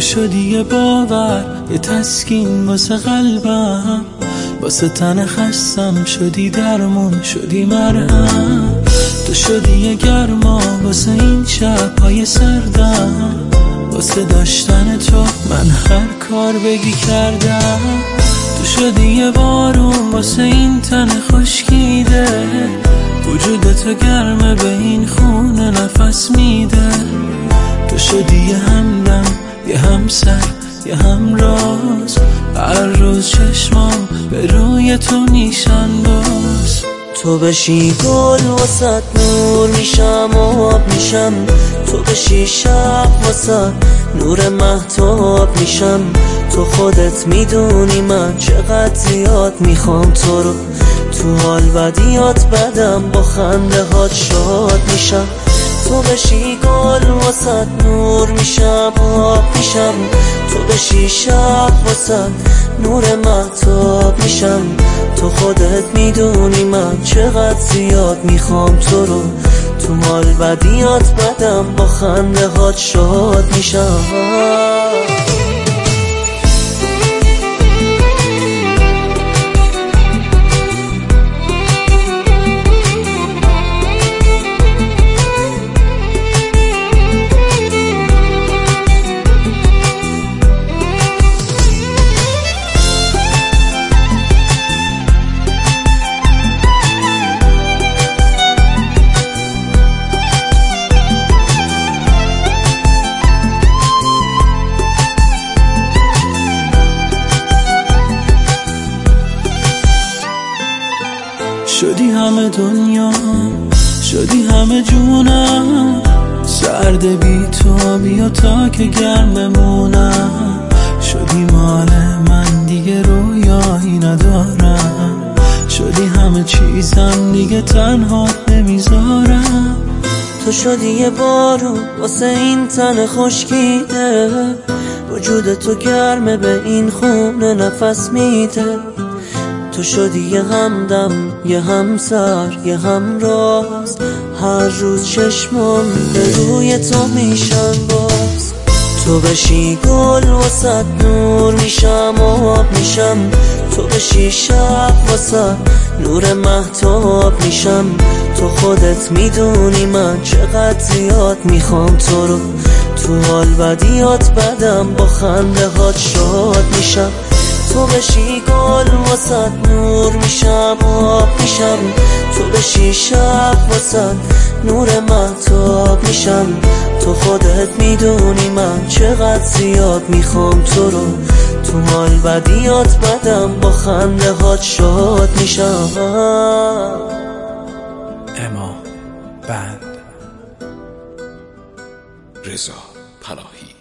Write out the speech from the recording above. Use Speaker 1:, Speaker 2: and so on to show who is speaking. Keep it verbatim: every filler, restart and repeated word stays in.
Speaker 1: شدی یه باور، یه تسکین واسه قلبم، واسه تن خستم شدی درمون، شدی مرهم. تو شدی یه گرما واسه این شب‌های سردم، واسه داشتن تو من هر کار بگی کردم. تو شدی یه بارون واسه این تن خشکیده، وجود تو گرمه به این خونه نفس میده. تو شدی یه همدم، یه همسر، یه همراز، هر روز چشمام به روی تو نیشان باز.
Speaker 2: تو بشی گل واسط نور میشم و آب میشم، تو بشی شب واسط نور مهتاب میشم. تو خودت میدونی من چقدر زیاد میخوام تو رو، تو حال بدیات بدم با خنده هات شاد میشم. تو بشی گل واسط نور میشم و آب میشم، تو بشی شب واسط نور مهتاب میشم. تو خودت میدونی من چقدر زیاد میخوام تو رو، تو حال بدیات بدم با خنده هات شاد میشم.
Speaker 1: شدی همه دنیا، شدی همه جونم، سرد بی تو بیا تا که گرم بمونم. شدی مال من دیگه رویایی ندارم، شدی همه چیزم دیگه تنها نمیذارم.
Speaker 2: تو شدی یه بارون واسه این تن خشکیده، وجود تو گرمه به این خونه نفس میده. تو شدی یه همدم، یه همسر، یه همراز، هر روز چشمام به روی تو میشن باز. تو بشی گل واسط نور میشم و آب میشم، تو بشی شب واسط نور مهتاب میشم. تو خودت میدونی من چقدر زیاد میخوام تو رو، تو حال بدیات بدم با خنده هات شاد میشم. تو بشی گل واسط نور میشم و آب میشم، تو بشی شب واسط نور مهتاب میشم. تو خودت میدونی من چقدر زیاد میخوام تو رو، تو حال بدیات بدم با خنده هات شاد میشم.
Speaker 3: اما بند رضا پناهی.